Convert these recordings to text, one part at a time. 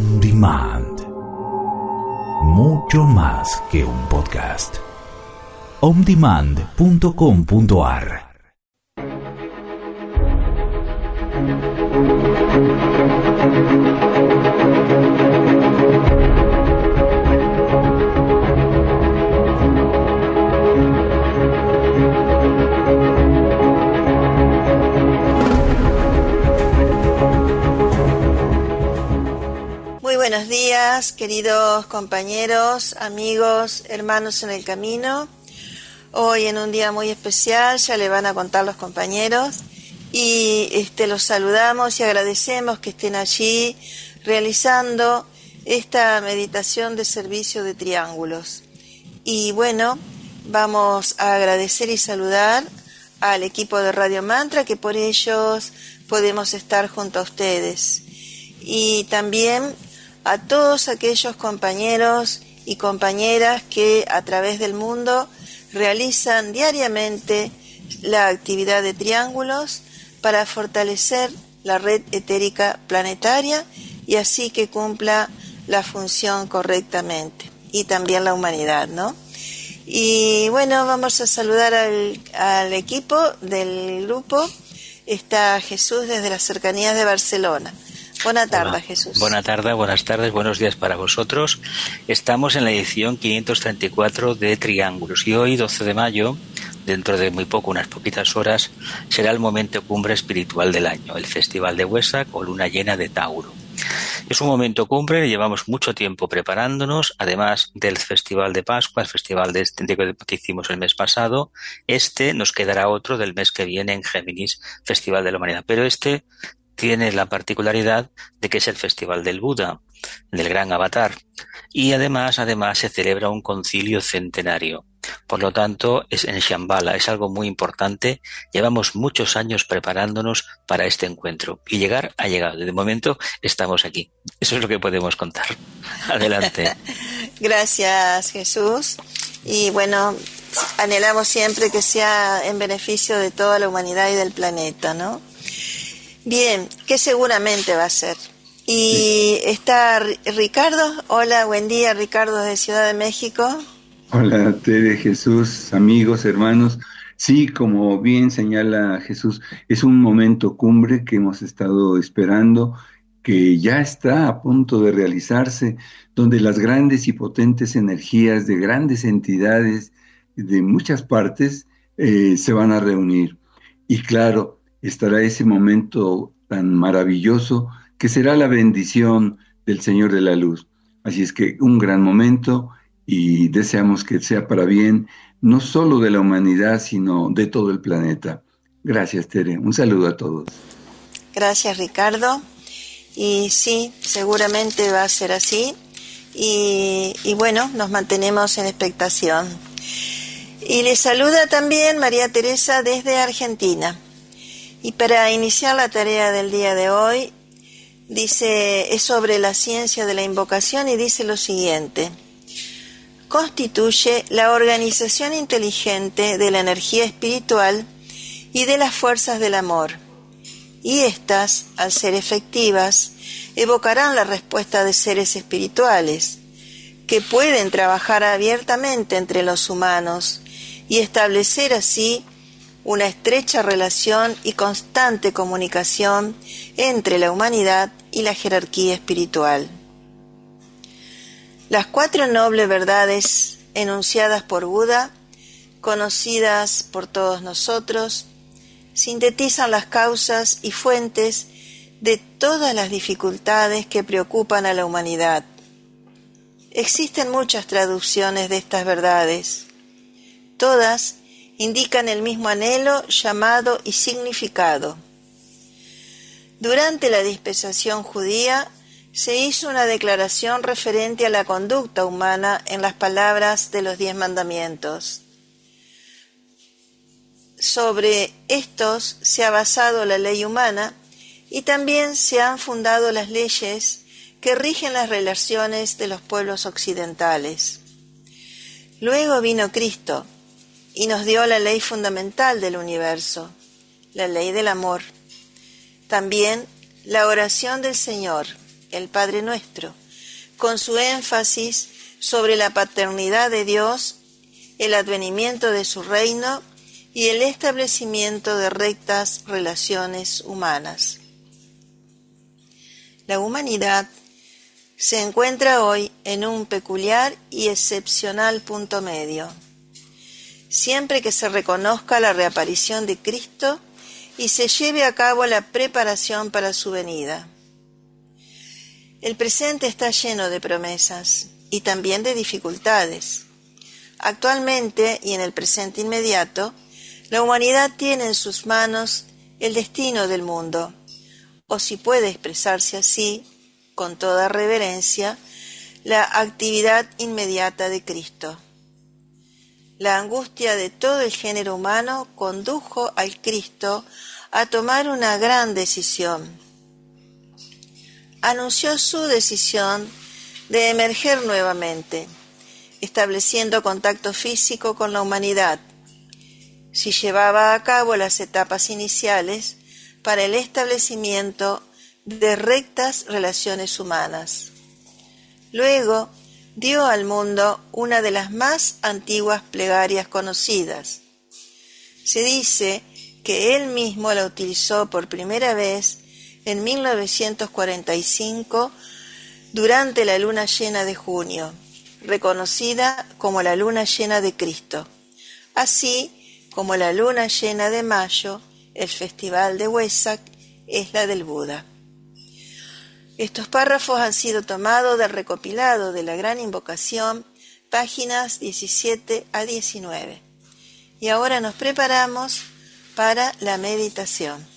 On Demand. Mucho más que un podcast. ondemand.com.ar. Muy buenos días, queridos compañeros, amigos, hermanos en el camino. Hoy en un día muy especial, ya le van a contar los compañeros, y los saludamos y agradecemos que estén allí realizando esta meditación de servicio de triángulos. Y bueno, vamos a agradecer y saludar al equipo de Radio Mantra, que por ellos podemos estar junto a ustedes. Y también a todos aquellos compañeros y compañeras que a través del mundo realizan diariamente la actividad de triángulos para fortalecer la red etérica planetaria y así que cumpla la función correctamente, y también la humanidad, ¿no? Y bueno, vamos a saludar al equipo del grupo. Está Jesús desde las cercanías de Barcelona. Buenas tardes, Jesús. Buenas tardes, buenos días para vosotros. Estamos en la edición 534 de Triángulos y hoy, 12 de mayo, dentro de muy poco, unas poquitas horas, será el momento cumbre espiritual del año, el Festival de Wesak o Luna Llena de Tauro. Es un momento cumbre, llevamos mucho tiempo preparándonos, además del Festival de Pascua, el festival que hicimos el mes pasado. Nos quedará otro del mes que viene en Géminis, Festival de la Humanidad, pero tiene la particularidad de que es el Festival del Buda, del Gran Avatar, y además se celebra un concilio centenario. Por lo tanto, es en Shambhala, es algo muy importante. Llevamos muchos años preparándonos para este encuentro y ha llegado. De momento estamos aquí. Eso es lo que podemos contar. Adelante. Gracias, Jesús. Y bueno, anhelamos siempre que sea en beneficio de toda la humanidad y del planeta, ¿no? Bien, que seguramente va a ser. Y está Ricardo. Hola, buen día, Ricardo, de Ciudad de México. Hola, Tere, Jesús, amigos, hermanos. Sí, como bien señala Jesús, es un momento cumbre que hemos estado esperando, que ya está a punto de realizarse, donde las grandes y potentes energías de grandes entidades de muchas partes se van a reunir. Y claro, estará ese momento tan maravilloso que será la bendición del Señor de la Luz. Así es que un gran momento, y deseamos que sea para bien, no solo de la humanidad, sino de todo el planeta. Gracias, Tere. Un saludo a todos. Gracias, Ricardo. Y sí, seguramente va a ser así. Y bueno, nos mantenemos en expectación. Y le saluda también María Teresa desde Argentina. Y para iniciar la tarea del día de hoy, es sobre la ciencia de la invocación y dice lo siguiente: constituye la organización inteligente de la energía espiritual y de las fuerzas del amor, y éstas, al ser efectivas, evocarán la respuesta de seres espirituales, que pueden trabajar abiertamente entre los humanos y establecer así una estrecha relación y constante comunicación entre la humanidad y la jerarquía espiritual. Las 4 nobles verdades enunciadas por Buda, conocidas por todos nosotros, sintetizan las causas y fuentes de todas las dificultades que preocupan a la humanidad. Existen muchas traducciones de estas verdades. Todas indican el mismo anhelo, llamado y significado. Durante la dispensación judía se hizo una declaración referente a la conducta humana en las palabras de los 10 mandamientos. Sobre estos se ha basado la ley humana y también se han fundado las leyes que rigen las relaciones de los pueblos occidentales. Luego vino Cristo y nos dio la ley fundamental del universo, la ley del amor. También la oración del Señor, el Padre Nuestro, con su énfasis sobre la paternidad de Dios, el advenimiento de su reino y el establecimiento de rectas relaciones humanas. La humanidad se encuentra hoy en un peculiar y excepcional punto medio. Siempre que se reconozca la reaparición de Cristo y se lleve a cabo la preparación para su venida. El presente está lleno de promesas y también de dificultades. Actualmente y en el presente inmediato, la humanidad tiene en sus manos el destino del mundo, o si puede expresarse así, con toda reverencia, la actividad inmediata de Cristo. La angustia de todo el género humano condujo al Cristo a tomar una gran decisión. Anunció su decisión de emerger nuevamente, estableciendo contacto físico con la humanidad, si llevaba a cabo las etapas iniciales para el establecimiento de rectas relaciones humanas. Luego, dio al mundo una de las más antiguas plegarias conocidas. Se dice que él mismo la utilizó por primera vez en 1945 durante la luna llena de junio, reconocida como la luna llena de Cristo, así como la luna llena de mayo, el festival de Wesak, es la del Buda. Estos párrafos han sido tomados del recopilado de la Gran Invocación, páginas 17 a 19. Y ahora nos preparamos para la meditación.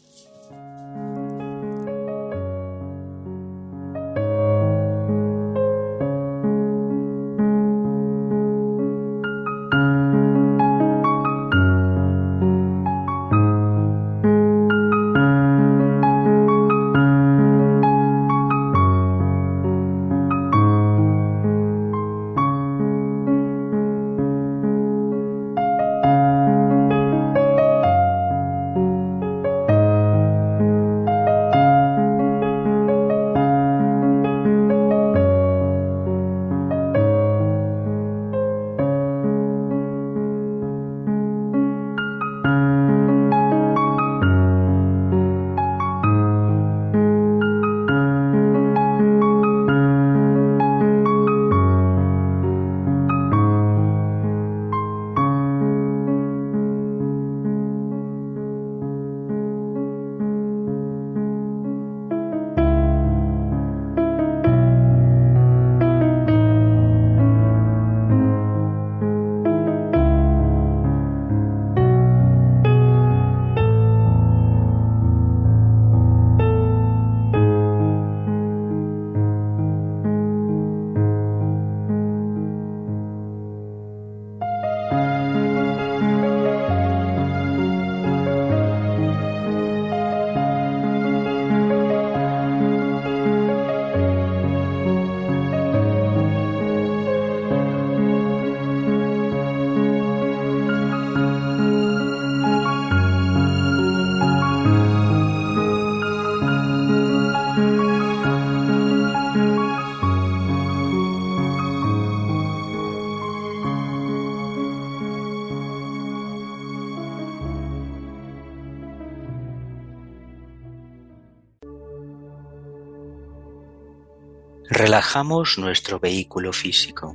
Relajamos nuestro vehículo físico.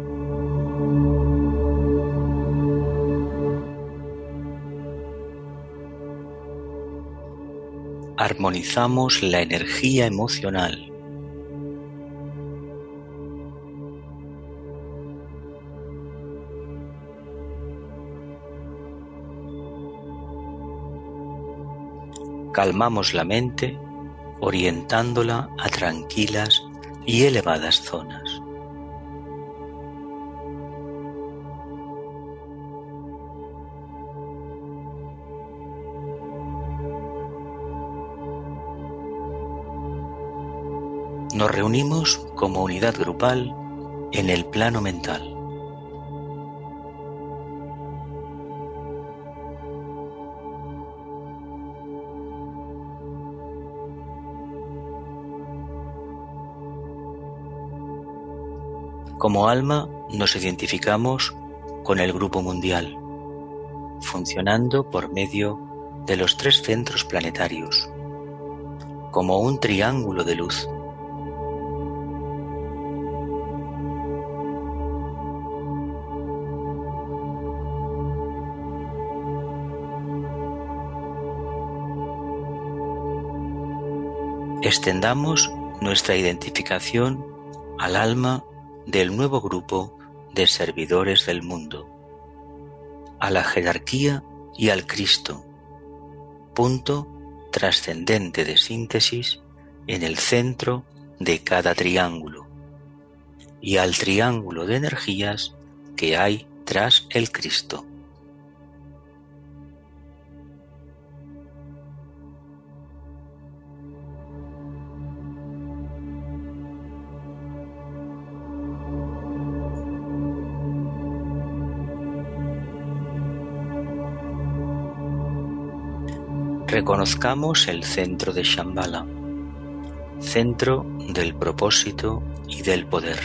Armonizamos la energía emocional. Calmamos la mente, orientándola a tranquilas y elevadas zonas. Nos reunimos como unidad grupal en el plano mental. Como alma nos identificamos con el grupo mundial, funcionando por medio de los 3 centros planetarios, como un triángulo de luz. Extendamos nuestra identificación al alma del nuevo grupo de servidores del mundo, a la jerarquía y al Cristo, punto trascendente de síntesis en el centro de cada triángulo, y al triángulo de energías que hay tras el Cristo. Reconozcamos el centro de Shambhala, centro del propósito y del poder.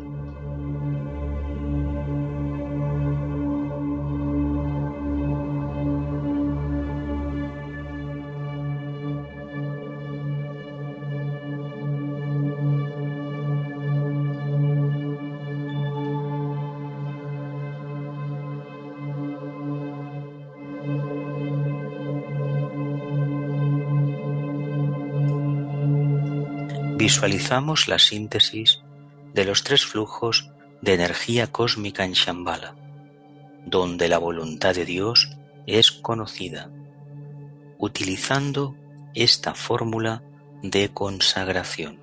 Visualizamos la síntesis de los 3 flujos de energía cósmica en Shambhala, donde la voluntad de Dios es conocida, utilizando esta fórmula de consagración.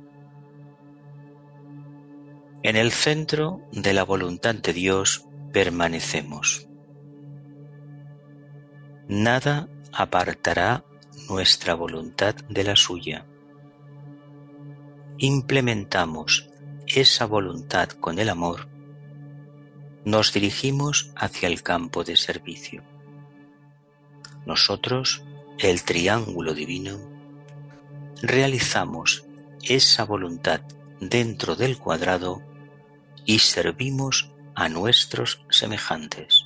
En el centro de la voluntad de Dios permanecemos. Nada apartará nuestra voluntad de la suya. Implementamos esa voluntad con el amor, nos dirigimos hacia el campo de servicio. Nosotros, el triángulo divino, realizamos esa voluntad dentro del cuadrado y servimos a nuestros semejantes.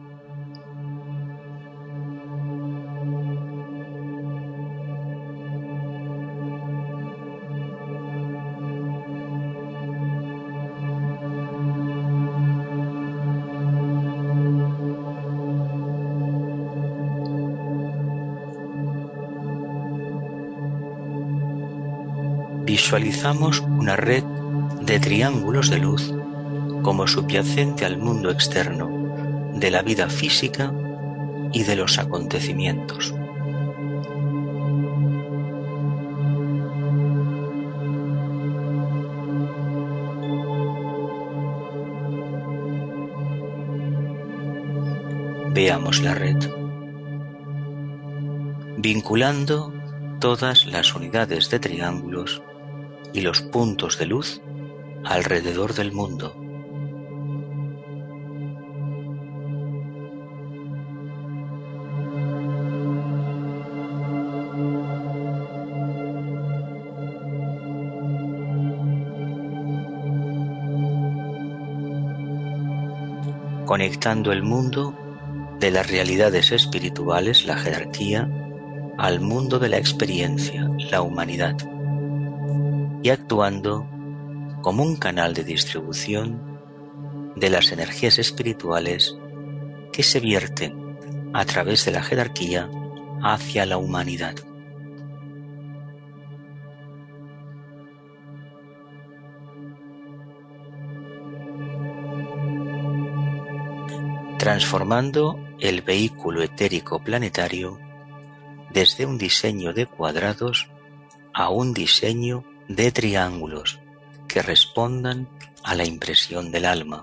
Visualizamos una red de triángulos de luz como subyacente al mundo externo de la vida física y de los acontecimientos. Veamos la red, vinculando todas las unidades de triángulos y los puntos de luz alrededor del mundo. Conectando el mundo de las realidades espirituales, la jerarquía, al mundo de la experiencia, la humanidad, y actuando como un canal de distribución de las energías espirituales que se vierten a través de la jerarquía hacia la humanidad. Transformando el vehículo etérico planetario desde un diseño de cuadrados a un diseño de triángulos que respondan a la impresión del alma.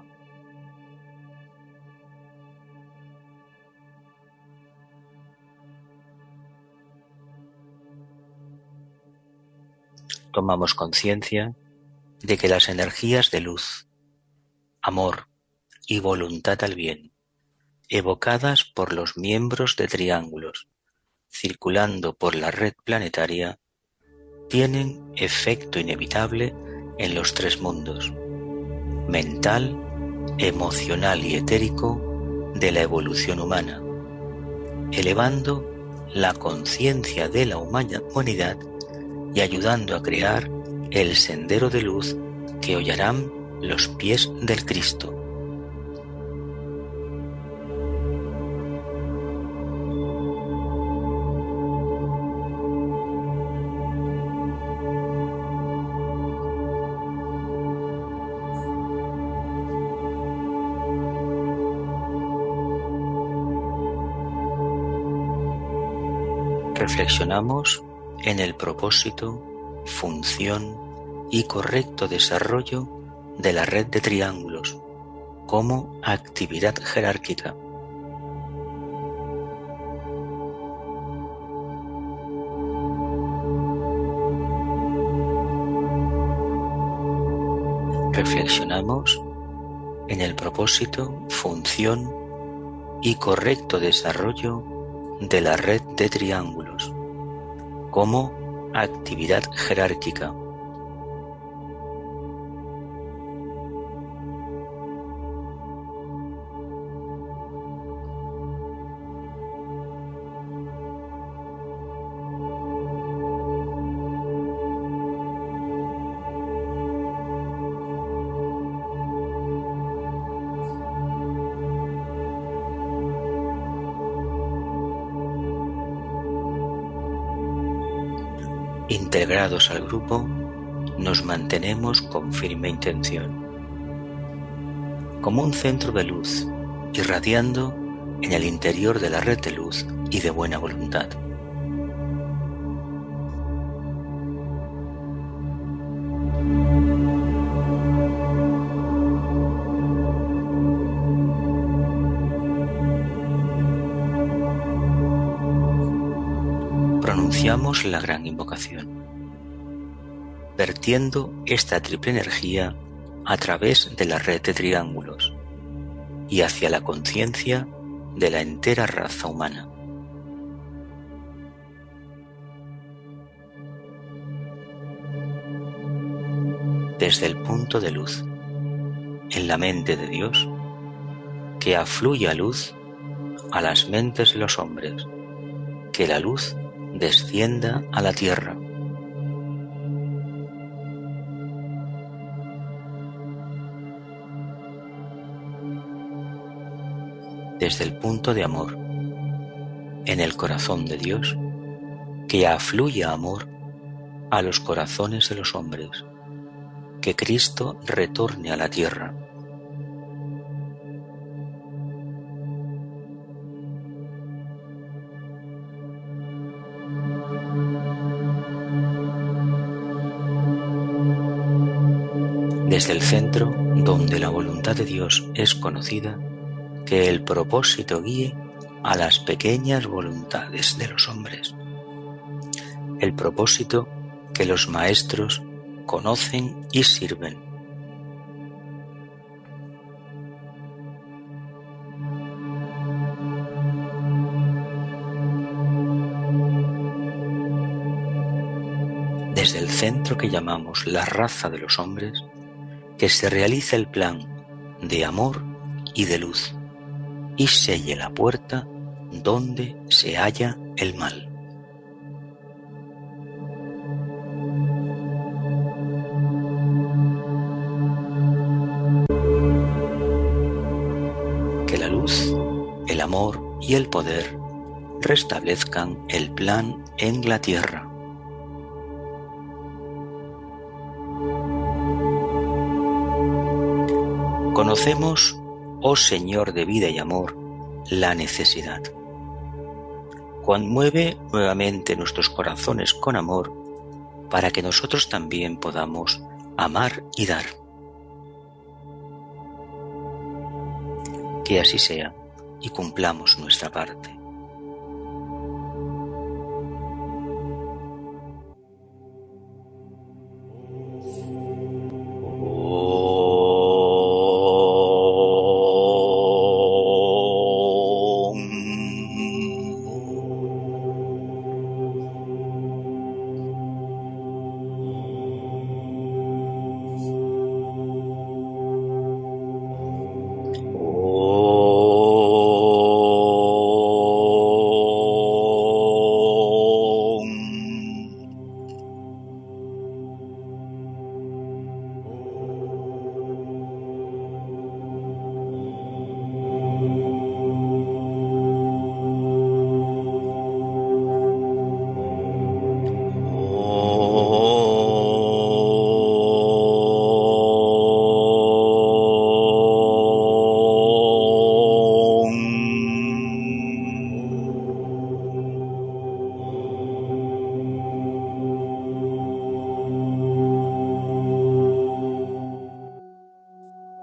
Tomamos conciencia de que las energías de luz, amor y voluntad al bien, evocadas por los miembros de triángulos, circulando por la red planetaria, tienen efecto inevitable en los 3 mundos, mental, emocional y etérico de la evolución humana, elevando la conciencia de la humanidad y ayudando a crear el sendero de luz que hollarán los pies del Cristo. Reflexionamos en el propósito, función y correcto desarrollo de la red de triángulos como actividad jerárquica. Reflexionamos en el propósito, función y correcto desarrollo de la red de triángulos como actividad jerárquica. Integrados al grupo, nos mantenemos con firme intención, como un centro de luz, irradiando en el interior de la red de luz y de buena voluntad. Pronunciamos la gran invocación, vertiendo esta triple energía a través de la red de triángulos y hacia la conciencia de la entera raza humana. Desde el punto de luz, en la mente de Dios, que afluya luz a las mentes de los hombres, que la luz descienda a la tierra. Desde el punto de amor, en el corazón de Dios, que afluya amor a los corazones de los hombres, que Cristo retorne a la tierra. Desde el centro, donde la voluntad de Dios es conocida, que el propósito guíe a las pequeñas voluntades de los hombres. El propósito que los maestros conocen y sirven. Desde el centro que llamamos la raza de los hombres, que se realice el plan de amor y de luz y selle la puerta donde se halla el mal. Que la luz, el amor y el poder restablezcan el plan en la tierra. Conocemos, oh Señor de vida y amor, la necesidad. Conmueve nuevamente nuestros corazones con amor para que nosotros también podamos amar y dar. Que así sea y cumplamos nuestra parte.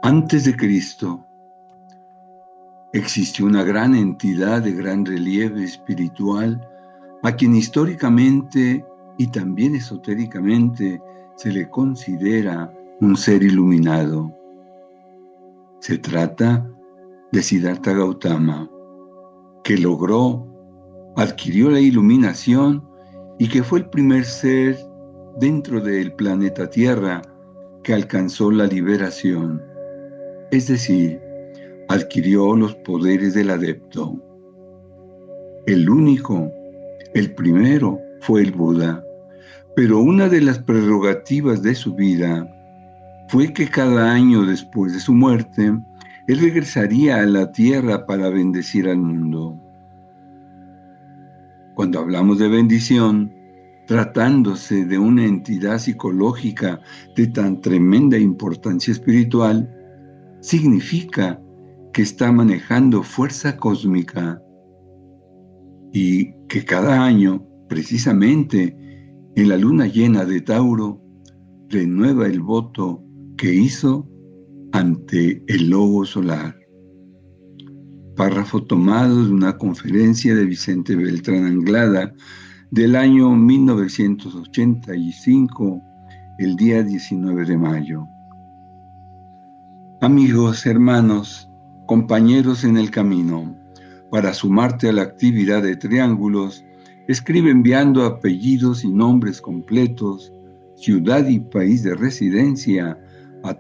Antes de Cristo, existió una gran entidad de gran relieve espiritual a quien históricamente y también esotéricamente se le considera un ser iluminado. Se trata de Siddhartha Gautama, que adquirió la iluminación y que fue el primer ser dentro del planeta Tierra que alcanzó la liberación, es decir, adquirió los poderes del adepto. El único, el primero, fue el Buda, pero una de las prerrogativas de su vida fue que cada año después de su muerte, él regresaría a la tierra para bendecir al mundo. Cuando hablamos de bendición, tratándose de una entidad psicológica de tan tremenda importancia espiritual, significa que está manejando fuerza cósmica y que cada año, precisamente en la luna llena de Tauro, renueva el voto que hizo ante el lobo solar. Párrafo tomado de una conferencia de Vicente Beltrán Anglada del año 1985, el día 19 de mayo. Amigos, hermanos, compañeros en el camino, para sumarte a la actividad de Triángulos, escribe enviando apellidos y nombres completos, ciudad y país de residencia a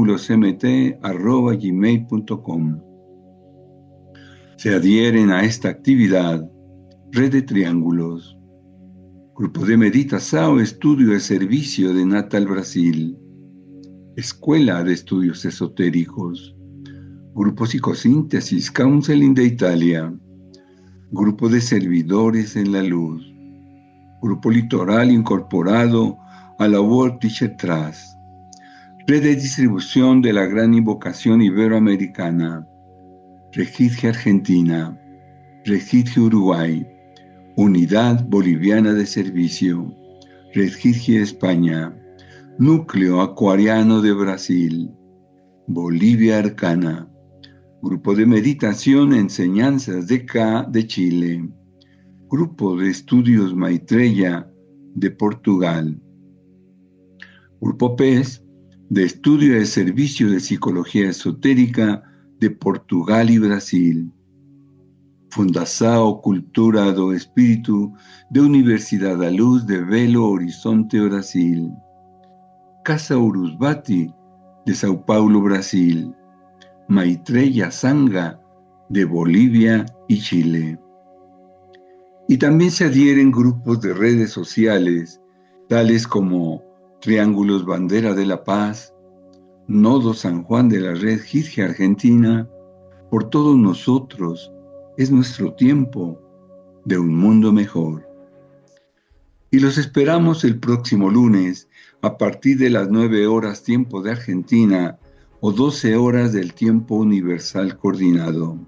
triangulosmt@gmail.com. Se adhieren a esta actividad Red de Triángulos, Grupo de Meditación, Estudio de Servicio de Natal, Brasil, Escuela de Estudios Esotéricos, Grupo Psicosíntesis Counseling de Italia, Grupo de Servidores en la Luz, Grupo Litoral incorporado a la World Teacher Trust, Red de Distribución de la Gran Invocación Iberoamericana, Regidge Argentina, Regidge Uruguay, Unidad Boliviana de Servicio, Regidge España, Núcleo Acuariano de Brasil, Bolivia Arcana, Grupo de Meditación Enseñanzas de Chile, Grupo de Estudios Maitreya de Portugal, Grupo PES de Estudio de Servicio de Psicología Esotérica de Portugal y Brasil, Fundação Cultura do Espírito de Universidad da Luz de Belo Horizonte, Brasil, Casa Urusbati de Sao Paulo, Brasil, Maitreya Sangha de Bolivia y Chile. Y también se adhieren grupos de redes sociales, tales como Triángulos Bandera de la Paz, Nodo San Juan de la Red Jirge Argentina. Por todos nosotros es nuestro tiempo de un mundo mejor. Y los esperamos el próximo lunes a partir de las 9 horas tiempo de Argentina o 12 horas del tiempo universal coordinado.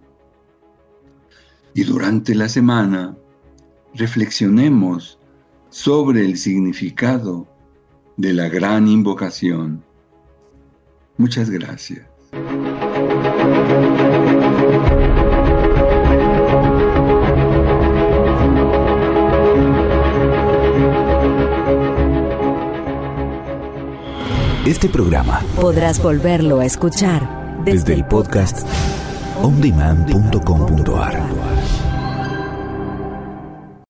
Y durante la semana reflexionemos sobre el significado de la gran invocación. Muchas gracias. Este programa podrás volverlo a escuchar desde el podcast ondemand.com.ar.